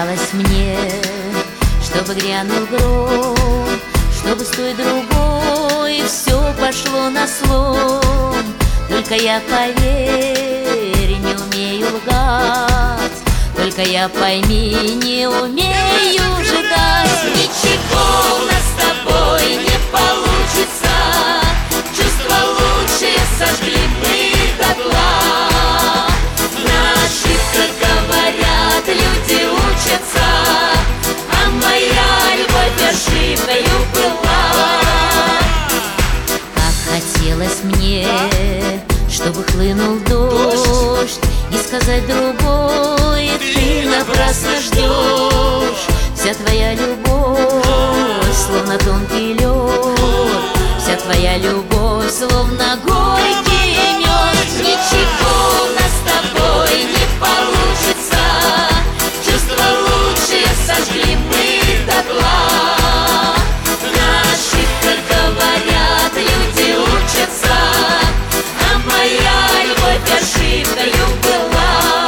Хотелось мне, чтобы грянул гром, чтобы с той другой все пошло на слом. Только я, поверь, не умею лгать, только я, пойми, не умею ждать. Ничего у нас с тобой не получится, чувства лучшие сожгли мы дотла. На ошибках, говорят, люди учатся, а моя любовь ошибкою была. Как хотелось мне, чтобы хлынул дождь, и сказать другой: ты напрасно ждешь. Вся твоя любовь, словно тонкий лед, вся твоя любовь, словно горький мед. Ничего у нас с тобой не получится, чувства лучшие сожгли мы дотла. На ошибках, говорят, люди учатся, а моя любовь ошибкою была.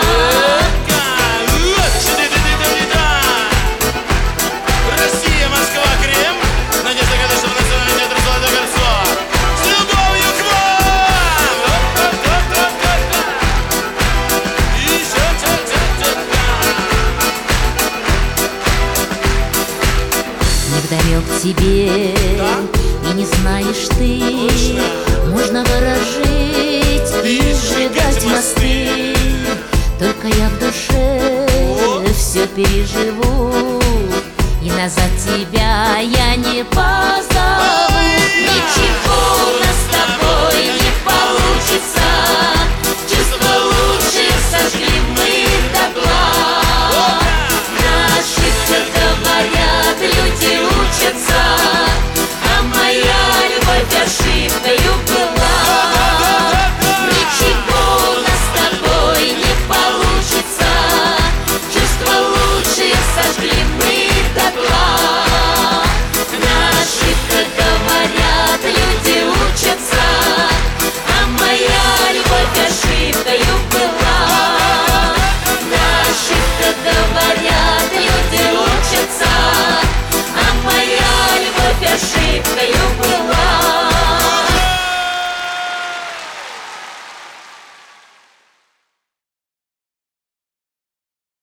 Россия, Москва, Крем. Надежда, конечно, в Национальный театр «Золотое кольцо». С любовью к вам! Невдомек тебе, и не знаешь ты, можно ворожить и сжигать мосты. Только я в душе все переживу, и назад тебя я не позову. Ничего